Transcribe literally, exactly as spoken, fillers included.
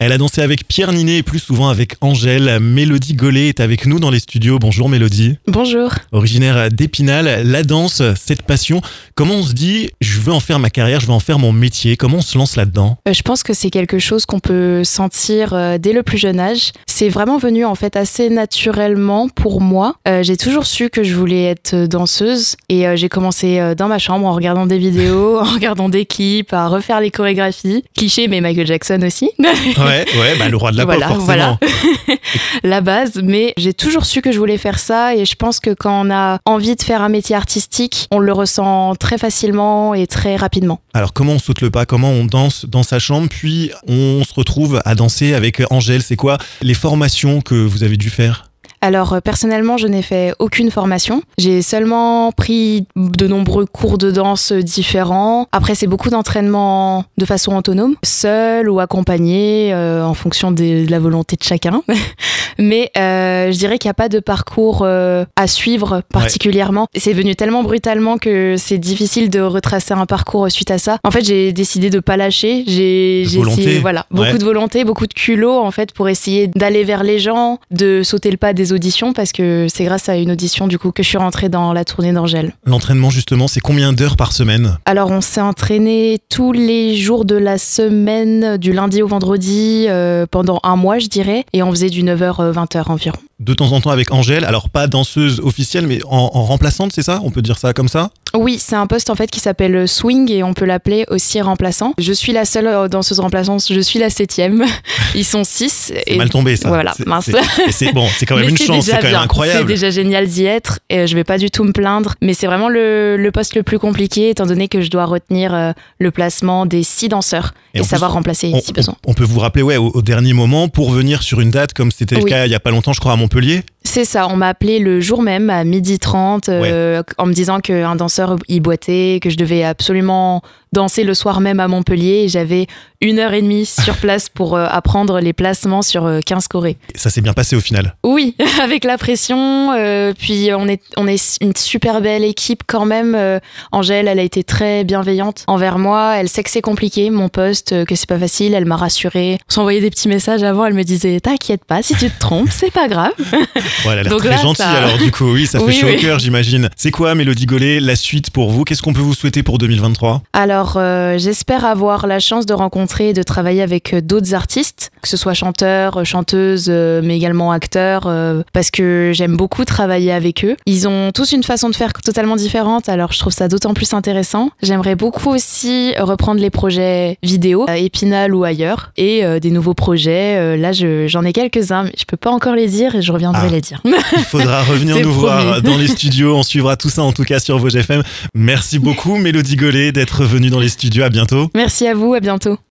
Elle a dansé avec Pierre Ninet et plus souvent avec Angèle. Mélodie Gollet est avec nous dans les studios. Bonjour Mélodie. Bonjour. Originaire d'Épinal, la danse, cette passion, comment on se dit je veux en faire ma carrière, je veux en faire mon métier, comment on se lance là-dedans? euh, Je pense que c'est quelque chose qu'on peut sentir euh, dès le plus jeune âge. C'est vraiment venu en fait assez naturellement pour moi. Euh, j'ai toujours su que je voulais être danseuse et euh, j'ai commencé euh, dans ma chambre en regardant des vidéos, en regardant des clips, à refaire les chorégraphies. Cliché, mais Michael Jackson aussi. Ouais, ouais, bah le roi de la voilà, pop forcément. Voilà. La base, mais j'ai toujours su que je voulais faire ça et je pense que quand on a envie de faire un métier artistique, on le ressent très facilement et très rapidement. Alors comment on saute le pas, comment on danse dans sa chambre, puis on se retrouve à danser avec Angèle? C'est quoi les formations que vous avez dû faire? Alors personnellement, je n'ai fait aucune formation. J'ai seulement pris de nombreux cours de danse différents. Après, c'est beaucoup d'entraînement de façon autonome, seul ou accompagné, euh, en fonction de, de la volonté de chacun. Mais euh, je dirais qu'il n'y a pas de parcours euh, à suivre particulièrement. Ouais. C'est venu tellement brutalement que c'est difficile de retracer un parcours suite à ça. En fait, j'ai décidé de pas lâcher. J'ai, j'ai essayé, voilà, beaucoup ouais. de volonté, beaucoup de culot en fait pour essayer d'aller vers les gens, de sauter le pas des auditions parce que c'est grâce à une audition du coup que je suis rentrée dans la tournée d'Angèle. L'entraînement justement, c'est combien d'heures par semaine? Alors on s'est entraîné tous les jours de la semaine, du lundi au vendredi, euh, pendant un mois je dirais, et on faisait du neuf heures vingt heures environ. De temps en temps avec Angèle, alors pas danseuse officielle mais en, en remplaçante, c'est ça? On peut dire ça comme ça? Oui, c'est un poste en fait qui s'appelle swing et on peut l'appeler aussi remplaçant. Je suis la seule danseuse remplaçante, je suis la septième. Ils sont six. C'est et mal tombé ça. Voilà, c'est, mince. C'est, c'est, bon, c'est quand même une chance, c'est quand bien. même incroyable. C'est déjà génial d'y être et je vais pas du tout me plaindre. Mais c'est vraiment le, le poste le plus compliqué étant donné que je dois retenir euh, le placement des six danseurs et, et savoir plus, remplacer on, si besoin. On peut vous rappeler ouais, au, au dernier moment pour venir sur une date comme c'était oui. le cas il y a pas longtemps je crois à Montpellier. C'est ça, on m'a appelé le jour même à midi trente euh, ouais. en me disant qu'un danseur y boitait, que je devais absolument danser le soir même à Montpellier et j'avais une heure et demie sur place pour euh, apprendre les placements sur euh, quinze chorés. Ça s'est bien passé au final? Oui, avec la pression, euh, puis on est, on est une super belle équipe quand même. Euh, Angèle, elle a été très bienveillante envers moi, elle sait que c'est compliqué mon poste, que c'est pas facile, elle m'a rassurée. On s'envoyait des petits messages avant, elle me disait « T'inquiète pas, si tu te trompes, c'est pas grave ». Ouais, elle a l'air très gentille ça... alors du coup, oui, ça fait oui, chaud oui. au cœur j'imagine. C'est quoi Mélodie Gollet, la suite pour vous? Qu'est-ce qu'on peut vous souhaiter pour deux mille vingt-trois? Alors euh, j'espère avoir la chance de rencontrer et de travailler avec d'autres artistes, que ce soit chanteurs, chanteuses, euh, mais également acteurs, euh, parce que j'aime beaucoup travailler avec eux. Ils ont tous une façon de faire totalement différente, alors je trouve ça d'autant plus intéressant. J'aimerais beaucoup aussi reprendre les projets vidéo, à Épinal ou ailleurs, et euh, des nouveaux projets. Euh, là, je, j'en ai quelques-uns, mais je peux pas encore les dire et je reviendrai ah. les dire. Il faudra revenir nous promis. voir dans les studios. On suivra tout ça en tout cas sur Vosges F M. Merci beaucoup Mélodie Gollet d'être venue dans les studios. À bientôt. Merci à vous, à bientôt.